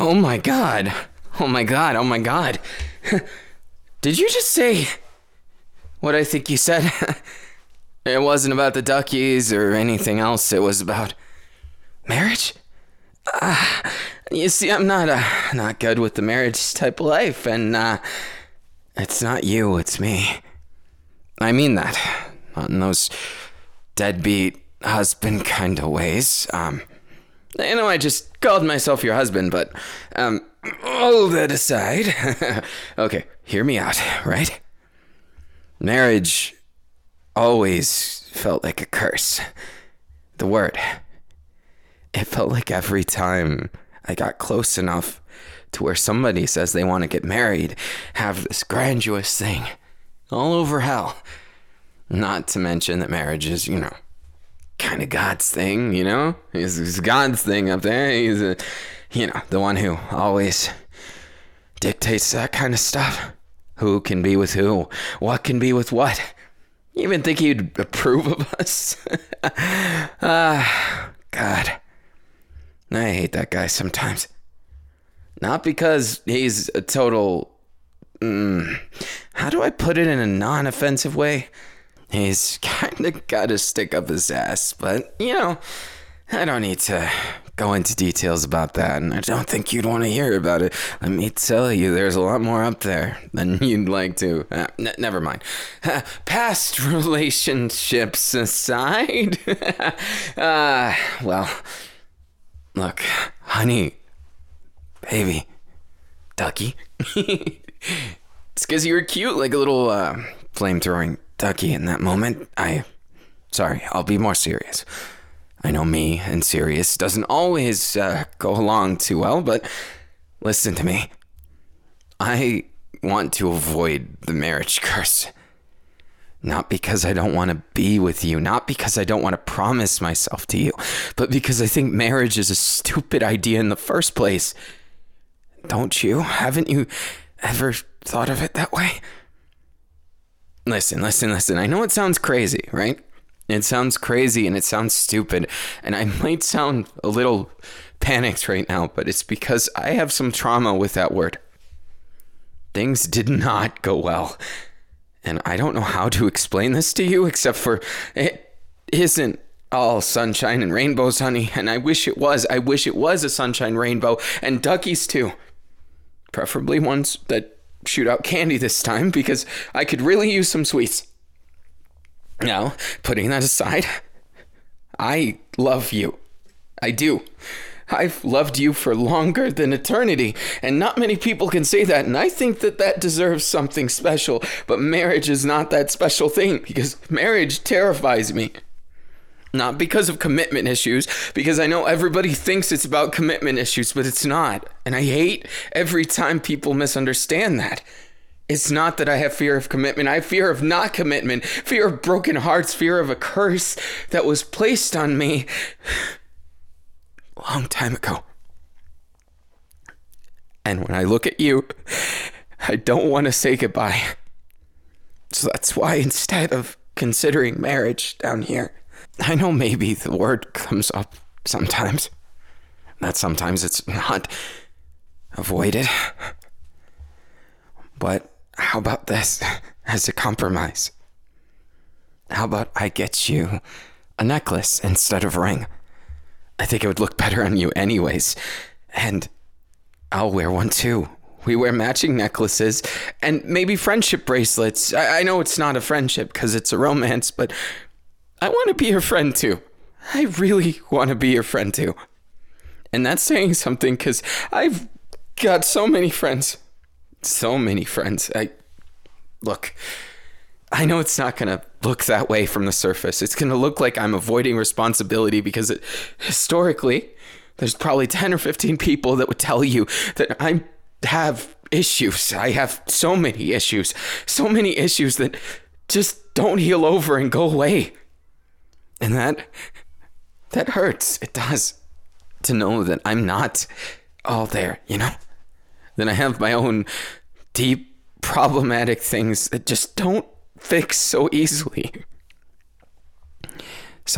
Oh my god. Oh my god. Oh my god. Did you just say what I think you said? It wasn't about the duckies or anything else. It was about marriage? You see, I'm not good with the marriage type of life, and it's not you, it's me. I mean that. Not in those deadbeat husband kind of ways. I just called myself your husband, but all that aside, okay, hear me out, right? Marriage always felt like a curse. The word. It felt like every time I got close enough to where somebody says they want to get married, have this grandiose thing all over hell. Not to mention that marriage is, kind of God's thing, He's God's thing up there. He's, the one who always dictates that kind of stuff. Who can be with who? What can be with what? You even think he'd approve of us? God. I hate that guy sometimes. Not because he's a total... how do I put it in a non-offensive way? He's kind of got a stick up his ass, but, I don't need to go into details about that, and I don't think you'd want to hear about it. Let me tell you, there's a lot more up there than you'd like to. Never mind. Past relationships aside, well, look, honey, baby, ducky. It's because you were cute, like a little flame-throwing ducky in that moment. Sorry, I'll be more serious. I know me and serious doesn't always go along too well, but listen to me. I want to avoid the marriage curse. Not because I don't want to be with you, not because I don't want to promise myself to you, but because I think marriage is a stupid idea in the first place. Don't you? Haven't you ever thought of it that way? Listen. I know it sounds crazy, right? It sounds crazy and it sounds stupid, and I might sound a little panicked right now, but it's because I have some trauma with that word. Things did not go well, and I don't know how to explain this to you except for it isn't all sunshine and rainbows, honey, and I wish it was. I wish it was a sunshine rainbow, and duckies too. Preferably ones that shoot out candy this time, because I could really use some sweets. Now, putting that aside, I love you. I do. I've loved you for longer than eternity, and not many people can say that, and I think that deserves something special, but marriage is not that special thing, because marriage terrifies me. Not because of commitment issues, because I know everybody thinks it's about commitment issues, but it's not, and I hate every time people misunderstand that. It's not that I have fear of commitment. I have fear of not commitment, fear of broken hearts, fear of a curse that was placed on me a long time ago. And when I look at you, I don't want to say goodbye. So that's why instead of considering marriage down here, I know maybe the word comes up sometimes, that sometimes it's not avoided. But how about this as a compromise? How about I get you a necklace instead of a ring? I think it would look better on you anyways. And I'll wear one too. We wear matching necklaces and maybe friendship bracelets. I know it's not a friendship because it's a romance, but I want to be your friend too. I really want to be your friend too. And that's saying something because I've got so many friends. So many friends. Look, I know it's not going to look that way from the surface. It's going to look like I'm avoiding responsibility because historically, there's probably 10 or 15 people that would tell you that I have issues. I have so many issues that just don't heal over and go away. And that hurts. It does. To know that I'm not all there, That I have my own deep, problematic things that just don't fix so easily.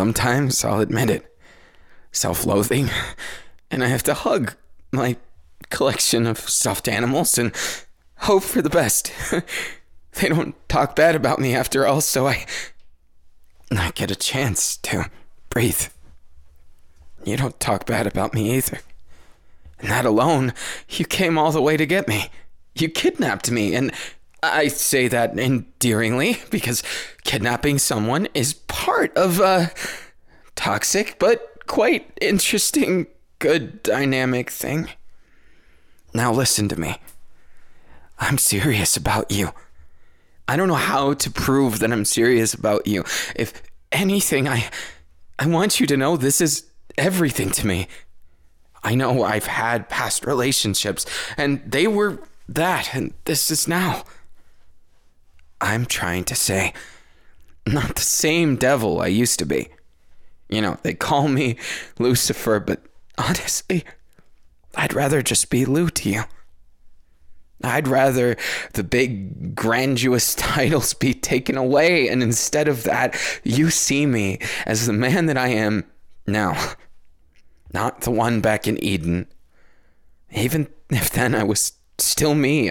Sometimes I'll admit it. Self-loathing. And I have to hug my collection of stuffed animals and hope for the best. They don't talk bad about me after all, so I get a chance to breathe. You don't talk bad about me either. And that alone, you came all the way to get me. You kidnapped me, and I say that endearingly because kidnapping someone is part of a toxic but quite interesting, good dynamic thing. Now listen to me. I'm serious about you. I don't know how to prove that I'm serious about you. If anything, I want you to know this is everything to me. I know I've had past relationships, and they were that, and this is now. I'm trying to say, not the same devil I used to be. You know, they call me Lucifer, but honestly, I'd rather just be Lou to you. I'd rather the big, grandiose titles be taken away, and instead of that, you see me as the man that I am now. Not the one back in Eden. Even if then I was still me,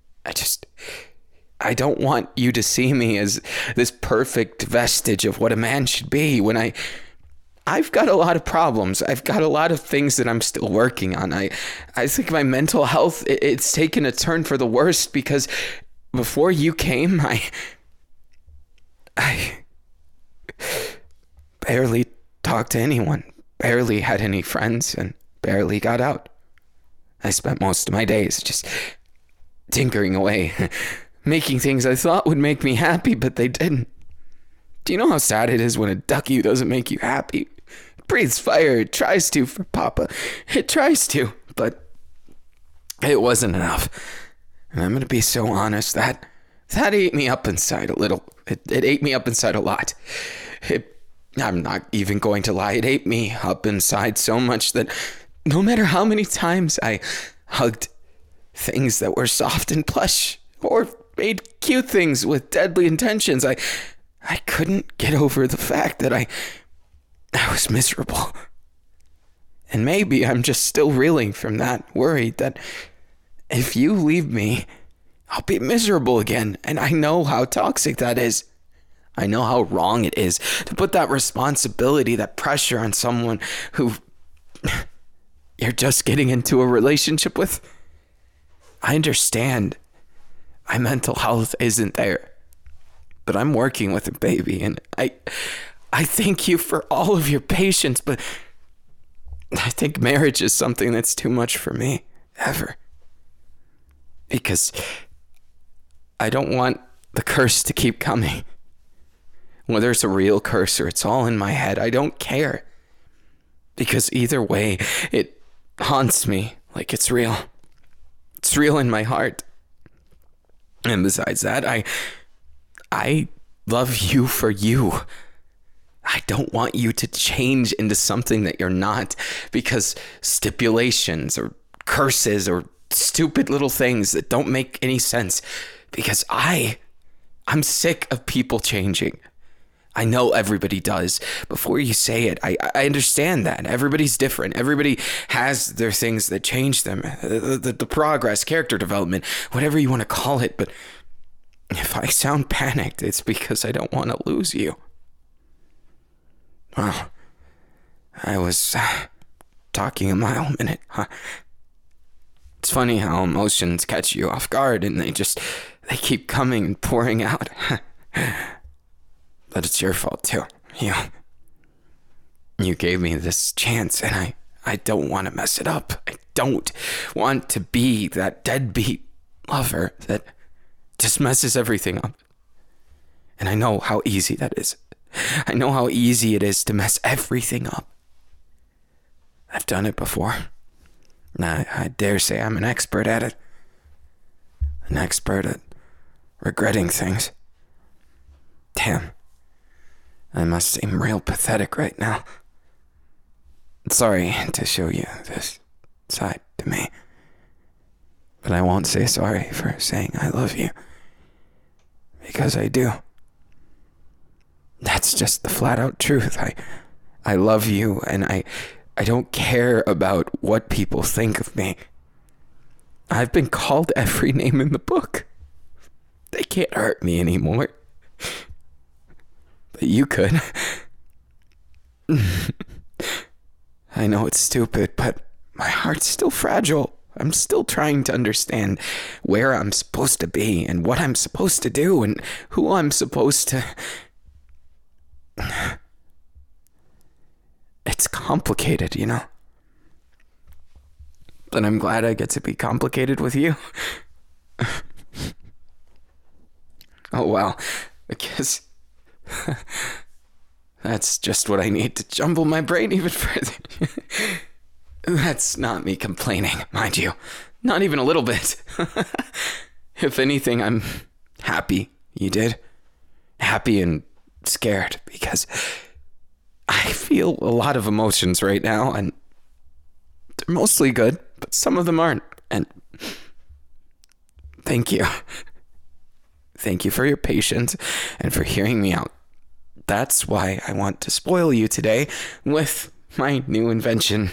I don't want you to see me as this perfect vestige of what a man should be when I've got a lot of problems. I've got a lot of things that I'm still working on. I think my mental health, it's taken a turn for the worst because before you came, I barely talked to anyone, barely had any friends, and barely got out. I spent most of my days just tinkering away, making things I thought would make me happy, but they didn't. Do you know how sad it is when a ducky doesn't make you happy? It breathes fire, it tries to for Papa. It tries to, but it wasn't enough. And I'm going to be so honest, that ate me up inside a little. It ate me up inside a lot. I'm not even going to lie, it ate me up inside so much that no matter how many times I hugged things that were soft and plush, or made cute things with deadly intentions, I couldn't get over the fact that I was miserable. And maybe I'm just still reeling from that, worried that if you leave me, I'll be miserable again. And I know how toxic that is. I know how wrong it is to put that responsibility, that pressure on someone who you're just getting into a relationship with. I understand my mental health isn't there, but I'm working with a baby, and I thank you for all of your patience, but I think marriage is something that's too much for me, ever. Because I don't want the curse to keep coming. Whether it's a real curse or it's all in my head, I don't care. Because either way, it haunts me like it's real. It's real in my heart. And besides that, I love you for you. I don't want you to change into something that you're not because stipulations or curses or stupid little things that don't make any sense. Because I'm sick of people changing. I know everybody does. Before you say it, I understand that. Everybody's different. Everybody has their things that change them. The progress, character development, whatever you want to call it. But if I sound panicked, it's because I don't want to lose you. Well, I was talking a mile a minute, huh? It's funny how emotions catch you off guard and they keep coming and pouring out. But it's your fault too. You gave me this chance and I don't want to mess it up. I don't want to be that deadbeat lover that just messes everything up. And I know how easy that is. I know how easy it is to mess everything up. I've done it before. I dare say I'm an expert at it. An expert at regretting things. Damn. I must seem real pathetic right now. Sorry to show you this side to me. But I won't say sorry for saying I love you. Because I do. That's just the flat out truth. I love you and I don't care about what people think of me. I've been called every name in the book. They can't hurt me anymore. But you could. I know it's stupid, but my heart's still fragile. I'm still trying to understand where I'm supposed to be and what I'm supposed to do and who I'm supposed to... It's complicated, you know? But I'm glad I get to be complicated with you. Oh, well, I guess that's just what I need to jumble my brain even further. That's not me complaining, mind you. Not even a little bit. If anything, I'm happy you did. Happy and scared because I feel a lot of emotions right now and they're mostly good, but some of them aren't. And thank you. Thank you for your patience and for hearing me out. That's why I want to spoil you today with my new invention.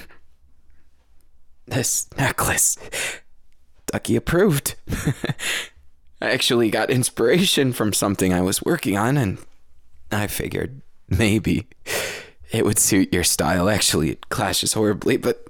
This necklace. Ducky approved. I actually got inspiration from something I was working on, and I figured maybe it would suit your style. Actually, it clashes horribly, but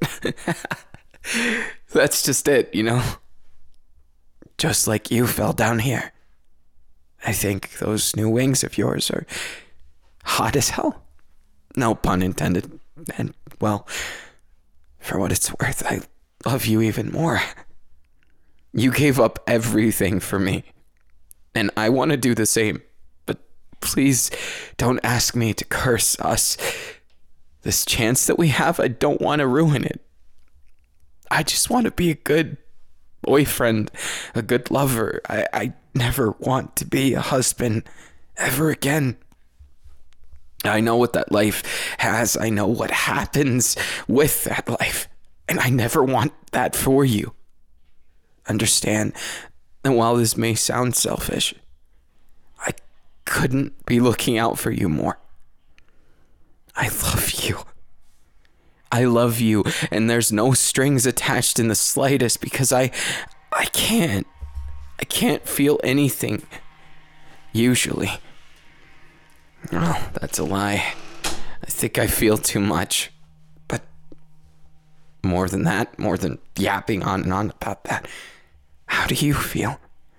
that's just it, you know? Just like you fell down here. I think those new wings of yours are hot as hell. No pun intended. And, well, for what it's worth, I love you even more. You gave up everything for me, and I want to do the same. But please don't ask me to curse us. This chance that we have, I don't want to ruin it. I just want to be a good boyfriend, a good lover. I never want to be a husband ever again. I know what that life has. I know what happens with that life. And I never want that for you. Understand that while this may sound selfish, I couldn't be looking out for you more. I love you. I love you, and there's no strings attached in the slightest because I can't feel anything, usually. Oh, that's a lie. I think I feel too much. But more than that, more than yapping on and on about that, how do you feel?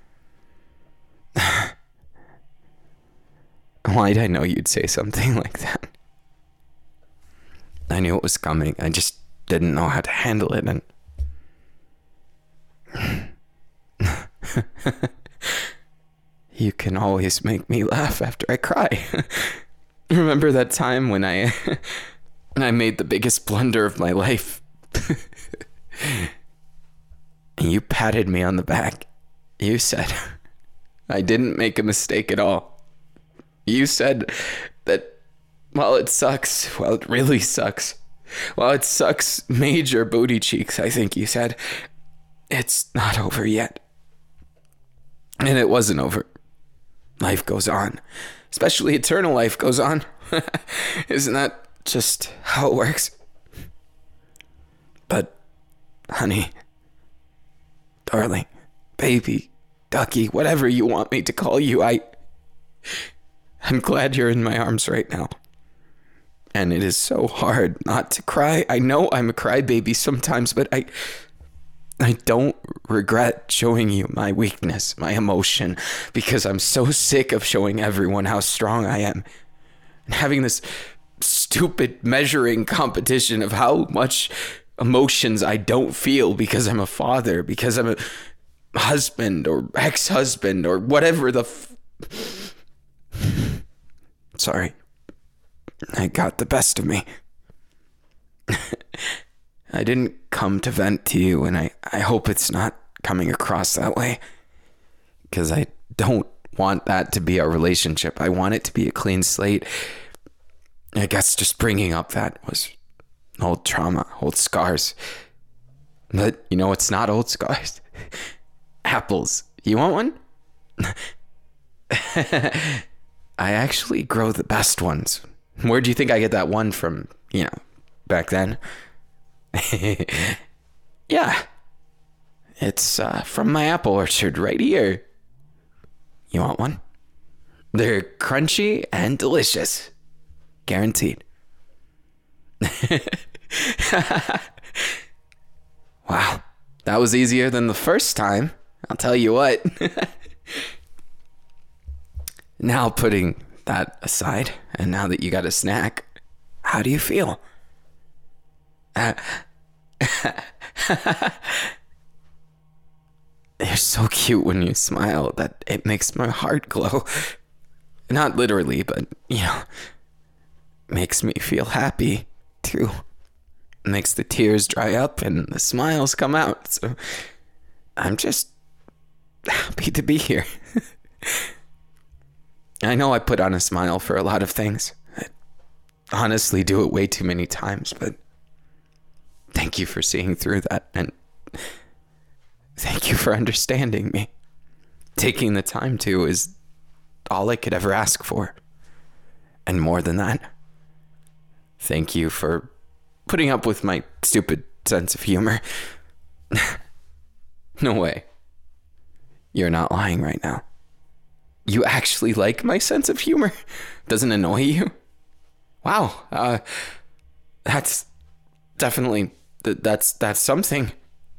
Why'd I know you'd say something like that? I knew it was coming. I just didn't know how to handle it, and you can always make me laugh after I cry. Remember that time when I made the biggest blunder of my life? And you patted me on the back. You said I didn't make a mistake at all. You said that while it sucks, well, it really sucks. While it sucks major booty cheeks, I think you said, it's not over yet. And it wasn't over. Life goes on. Especially eternal life goes on. Isn't that just how it works? But, honey, darling, baby, ducky, whatever you want me to call you, I'm glad you're in my arms right now. And it is so hard not to cry. I know I'm a crybaby sometimes, but I don't regret showing you my weakness, my emotion, because I'm so sick of showing everyone how strong I am. And having this stupid measuring competition of how much emotions I don't feel because I'm a father, because I'm a husband or ex-husband or whatever Sorry. I got the best of me. I didn't come to vent to you, and I hope it's not coming across that way. Because I don't want that to be our relationship. I want it to be a clean slate. I guess just bringing up that was old trauma, old scars. But, you know, it's not old scars. Apples. You want one? I actually grow the best ones. Where do you think I get that one from, back then? Yeah. It's from my apple orchard right here. You want one? They're crunchy and delicious. Guaranteed. Wow, that was easier than the first time. I'll tell you what. Now, putting that aside, and now that you got a snack, how do you feel? You're so cute when you smile that it makes my heart glow. Not literally, but, makes me feel happy, too. Makes the tears dry up and the smiles come out. So I'm just happy to be here. I know I put on a smile for a lot of things. I honestly do it way too many times, but thank you for seeing through that, and thank you for understanding me. Taking the time to is all I could ever ask for. And more than that, thank you for putting up with my stupid sense of humor. No way. You're not lying right now. You actually like my sense of humor? Doesn't annoy you? Wow. That's definitely, that's something.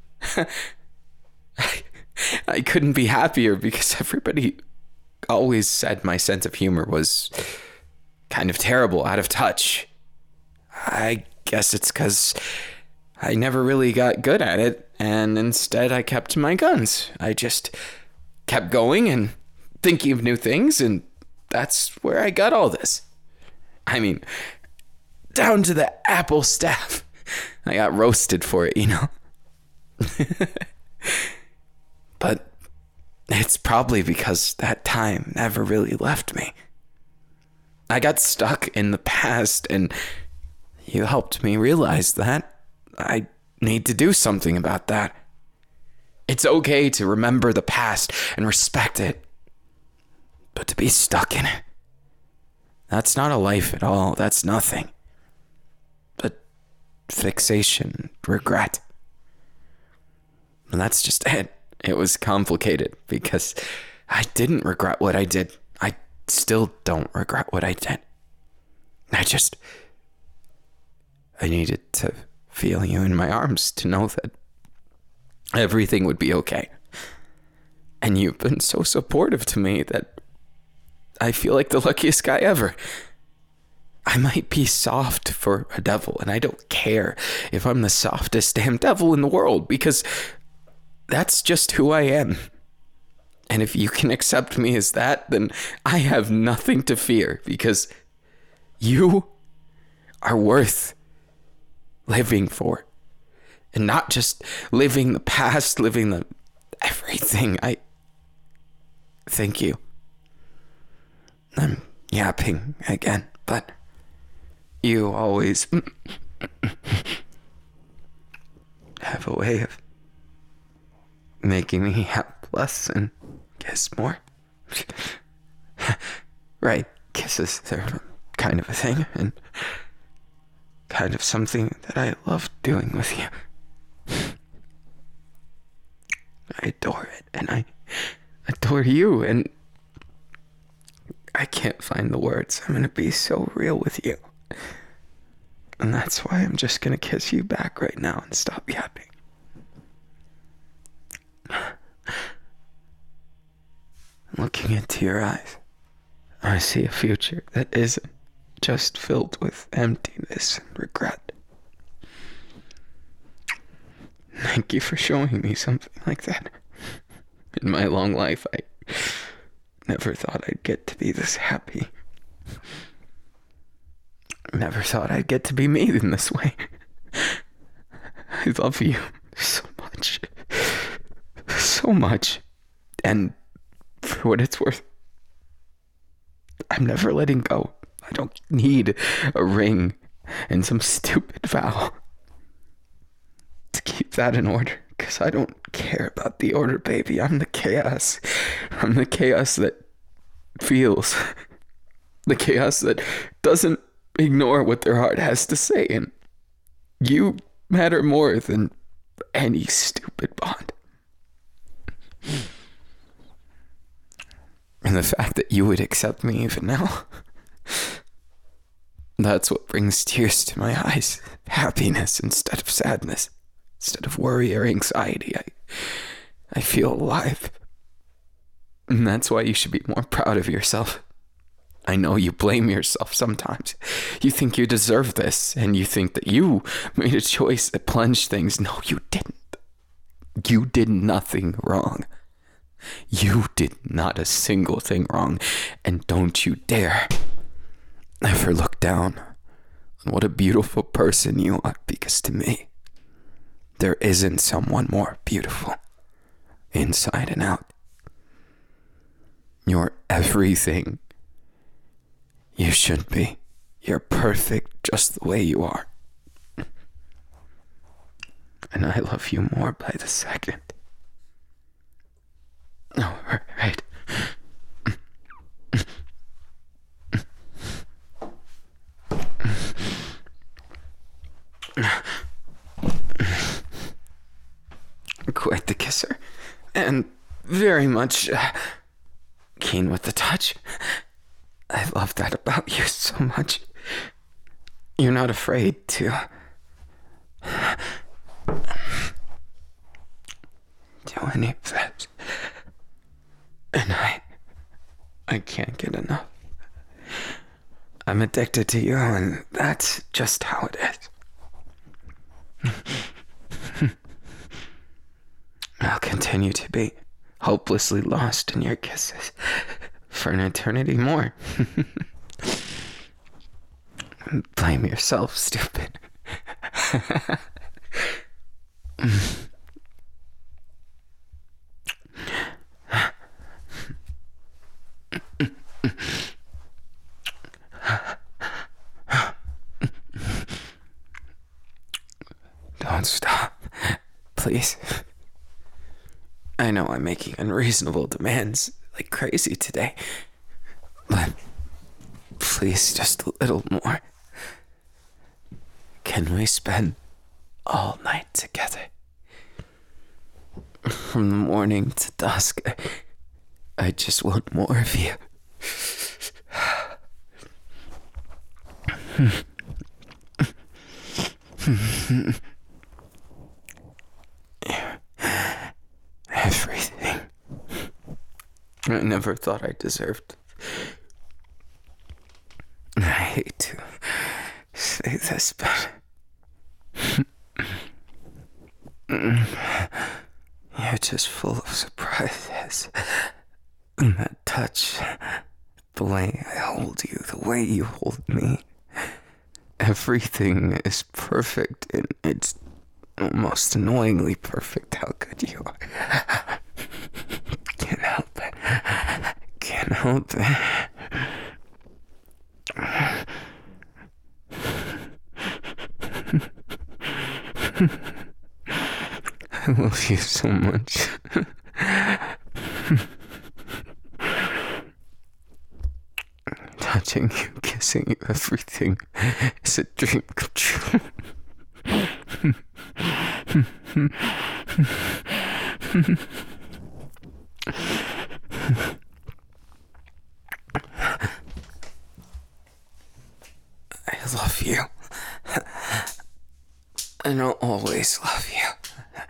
I couldn't be happier because everybody always said my sense of humor was kind of terrible, out of touch. I guess it's because I never really got good at it, and instead I kept to my guns. I just kept going and thinking of new things, and that's where I got all this. I mean, down to the apple staff. I got roasted for it, But it's probably because that time never really left me. I got stuck in the past, and you helped me realize that I need to do something about that. It's okay to remember the past and respect it, but to be stuck in it, that's not a life at all. That's nothing but fixation, regret. And that's just it. It was complicated because I didn't regret what I did. I still don't regret what I did. I needed to feel you in my arms to know that everything would be okay. And you've been so supportive to me that I feel like the luckiest guy ever. I might be soft for a devil, and I don't care if I'm the softest damn devil in the world, because that's just who I am. And if you can accept me as that, then I have nothing to fear, because you are worth living for. And not just living the past, living the everything. I thank you. I'm yapping again, but you always have a way of making me yap less and kiss more. Right, kisses, they're kind of a thing, and kind of something that I love doing with you. I adore it, and I adore you, and I can't find the words. I'm gonna be so real with you. And that's why I'm just gonna kiss you back right now and stop yapping. Looking into your eyes, I see a future that isn't just filled with emptiness and regret. Thank you for showing me something like that. In my long life, I never thought I'd get to be this happy. Never thought I'd get to be me in this way. I love you so much. So much. And for what it's worth, I'm never letting go. I don't need a ring and some stupid vow to keep that in order, because I don't care about the order, baby. I'm the chaos. I'm the chaos that feels. The chaos that doesn't ignore what their heart has to say. And you matter more than any stupid bond. And the fact that you would accept me even now, that's what brings tears to my eyes. Happiness instead of sadness. Instead of worry or anxiety, I feel alive. And that's why you should be more proud of yourself. I know you blame yourself sometimes. You think you deserve this, and you think that you made a choice that plunged things. No, you didn't. You did nothing wrong. You did not a single thing wrong, and don't you dare ever look down on what a beautiful person you are, because to me, there isn't someone more beautiful, inside and out. You're everything you should be. You're perfect just the way you are. And I love you more by the second. Oh, right. Quite the kisser. And very much keen with the touch. I love that about you so much. You're not afraid to do any of that. And I can't get enough. I'm addicted to you, and that's just how it is. I'll continue to be hopelessly lost in your kisses for an eternity more. Blame yourself, stupid. Don't stop, please. I know I'm making unreasonable demands like crazy today, but please, just a little more. Can we spend all night together? From the morning to dusk, I just want more of you. Everything I never thought I deserved. I hate to say this, but you're just full of surprises. And that touch, the way I hold you, the way you hold me, everything is perfect, and it's almost annoyingly perfect how good you are. Can't help it. Can't help it. I love you so much. Touching you, kissing you, everything is a dream come true. I love you. And I'll always love you.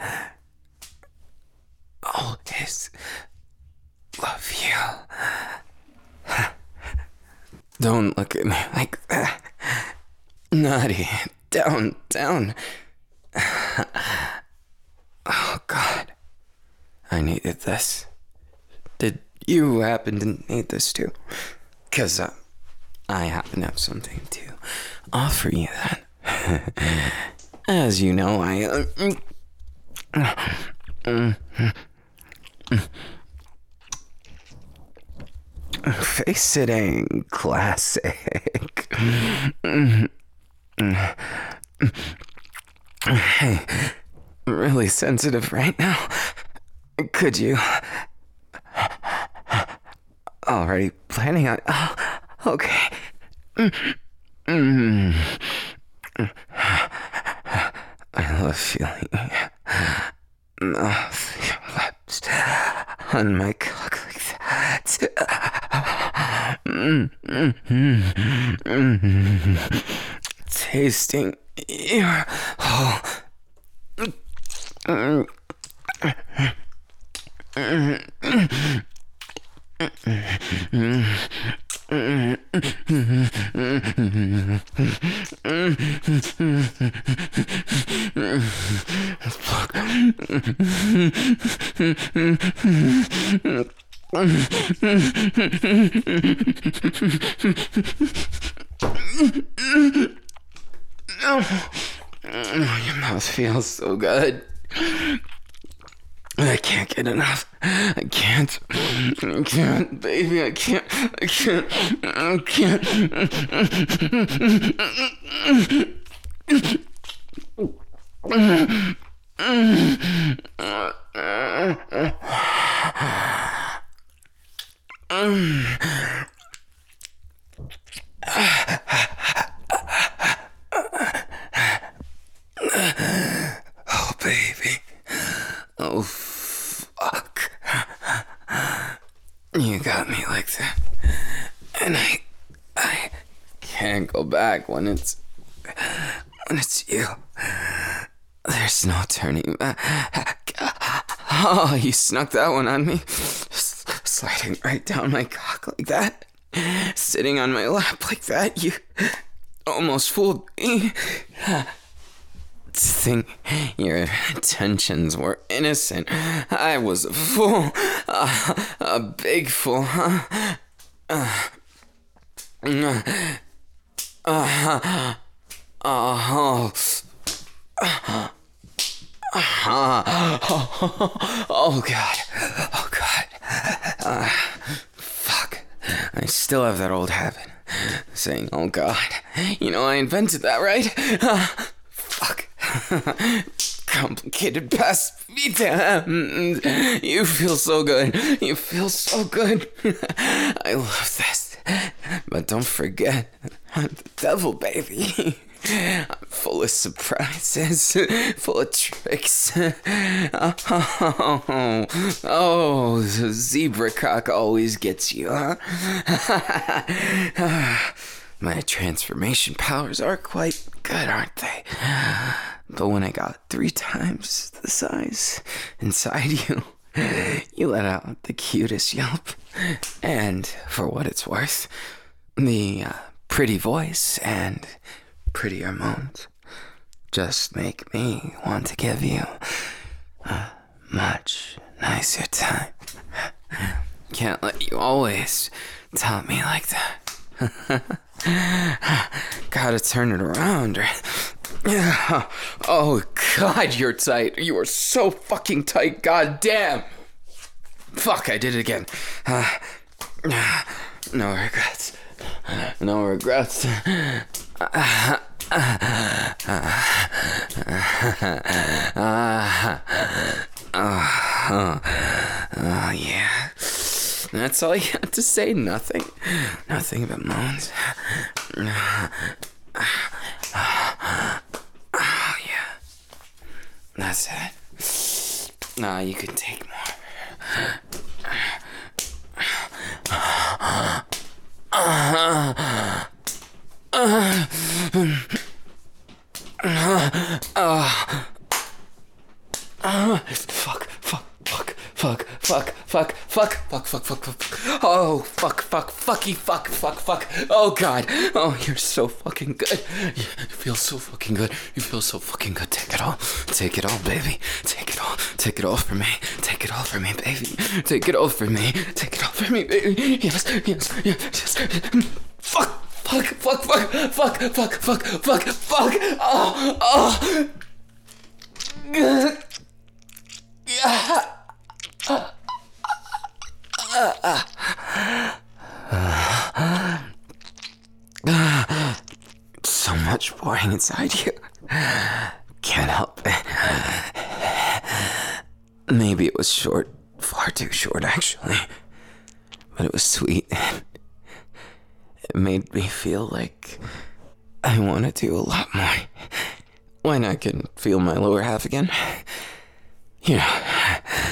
Always love you. Don't look at me like that. Naughty. Down, down. Oh, God. I needed this. Did you happen to need this too? 'Cause I happen to have something to offer you then. As you know, face sitting classic. Hey, really sensitive right now. Could you? Already planning on. Oh, okay. I love feeling your lips on my cock like that. Tasting your whole. Your mouth feels so good. I can't get enough. I can't, baby. I can't. Oh, baby. Oh, fuck. You got me like that. And I can't go back when it's you. There's no turning back. Oh, you snuck that one on me. Sliding right down my cock like that. Sitting on my lap like that. You almost fooled me. To think your intentions were innocent. I was a fool. A big fool, huh? Oh God. Oh God. Fuck. I still have that old habit. Saying, oh God. You know, I invented that, right? Fuck. Complicated past vita. You feel so good. You feel so good. I love this. But don't forget, I'm the devil, baby. I'm full of surprises, full of tricks. Oh, the zebra cock always gets you, huh? My transformation powers are quite good, aren't they? But when I got 3 times the size inside you, you let out the cutest yelp. And for what it's worth, the pretty voice and prettier moans just make me want to give you a much nicer time. Can't let you always taunt me like that. Gotta turn it around. Yeah. Oh God, you're tight. You are so fucking tight. God damn. Fuck, I did it again. No regrets. No regrets. Yeah. That's all you had to say? Nothing? Nothing but moans? Oh, yeah. That's it. Nah, you can take more. Fuck. Oh, fuck. Oh, God. Oh, you're so fucking good. You feel so fucking good. Take it all. Take it all, baby. Take it all. Take it all for me. Take it all for me, baby. Take it all for me. Take it all for me, baby. Yes. Fuck. Oh. So much boring inside you. Can't help it. Maybe it was short, far too short actually. But it was sweet. It made me feel like I want to do a lot more. When I can feel my lower half again. You know,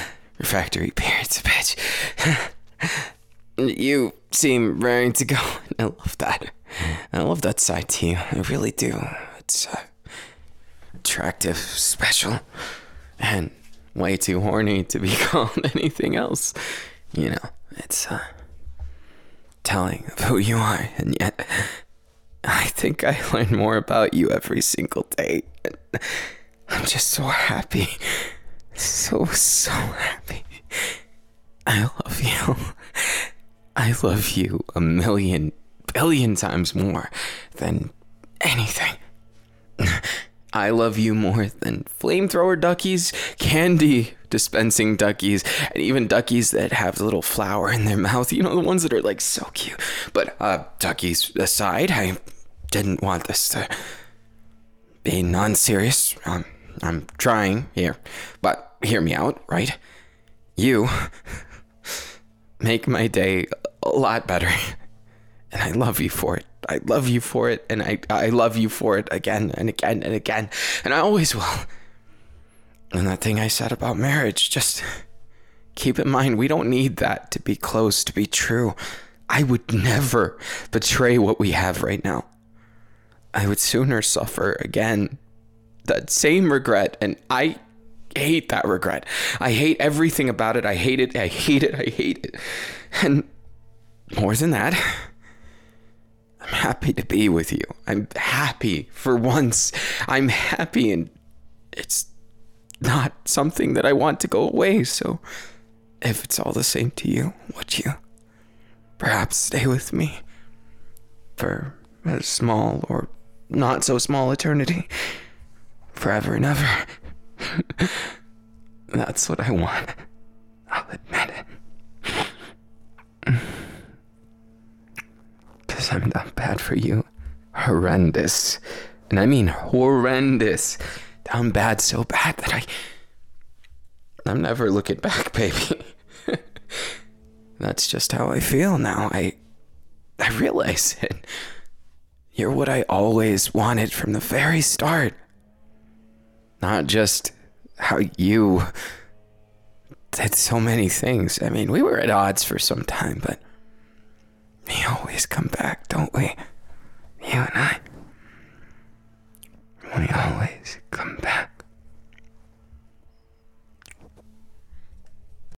refractory periods, bitch. You seem raring to go. I love that. I love that side to you. I really do. It's attractive, special, and way too horny to be called anything else. You know, it's telling of who you are, and yet I think I learn more about you every single day. And I'm just so happy. So happy. I love you. I love you a million, billion times more than anything. I love you more than flamethrower duckies, candy dispensing duckies, and even duckies that have the little flower in their mouth. You know, the ones that are like so cute. But duckies aside, I didn't want this to be non-serious. I'm trying here, but hear me out, right? You make my day a lot better, and I love you for it. I love you for it, and I love you for it again and again and again, and I always will. And that thing I said about marriage, just keep in mind, we don't need that to be close, to be true. I would never betray what we have right now. I would sooner suffer again that same regret, and I hate that regret. I hate everything about it. I hate it. I hate it. I hate it. And more than that, I'm happy to be with you. I'm happy for once. I'm happy, and it's not something that I want to go away. So if it's all the same to you, would you perhaps stay with me for a small or not so small eternity? Forever and ever. That's what I want. I'll admit it. Because I'm not bad for you. Horrendous. And I mean horrendous. I'm bad, so bad that I'm never looking back, baby. That's just how I feel now. I realize it. You're what I always wanted from the very start. Not just how you did so many things. I mean, we were at odds for some time, but we always come back, don't we?